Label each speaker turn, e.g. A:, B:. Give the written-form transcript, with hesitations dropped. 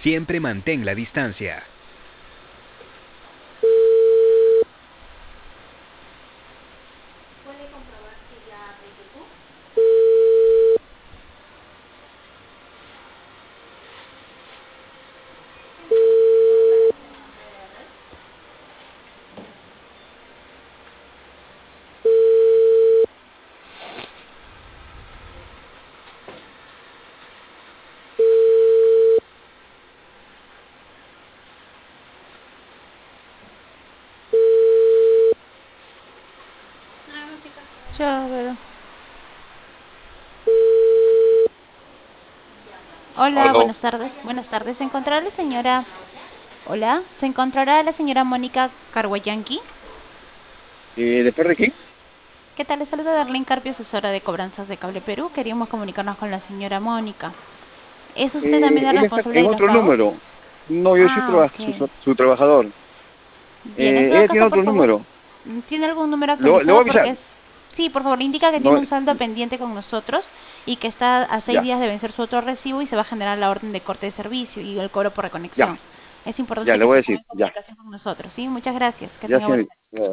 A: Siempre mantén la distancia.
B: Ya, pero... Hola,
C: Aló.
B: buenas tardes. Buenas tardes. ¿Se encontrará la señora... Hola, ¿se encontrará la señora Mónica Carguayanqui?
C: ¿De parte de quién?
B: ¿Qué tal? Les saluda Darlene Carpio, asesora de cobranzas de Cable Perú. Queríamos comunicarnos con la señora Mónica. ¿Es usted también la
C: Ella está
B: responsable
C: en
B: de los
C: otro
B: pagos?
C: número. No, yo soy
B: Ah, ok.
C: su trabajador.
B: Bien, en todo
C: Ella tiene
B: caso,
C: otro
B: por favor,
C: número.
B: ¿tiene algún número
C: Le voy a
B: actualizado?
C: avisar.
B: Porque es... Sí, por favor, indica que tiene
C: No,
B: un saldo pendiente con nosotros y que está a seis
C: ya,
B: días de vencer su otro recibo y se va a generar la orden de corte de servicio y el cobro por
C: ya,
B: reconexión. Es
C: ya,
B: importante
C: le
B: que
C: voy a
B: se ponga
C: decir.
B: en
C: Ya,
B: comunicación con nosotros, ¿sí? Muchas gracias. Que
C: ya,
B: tenga buena
C: señorita.
B: tarde.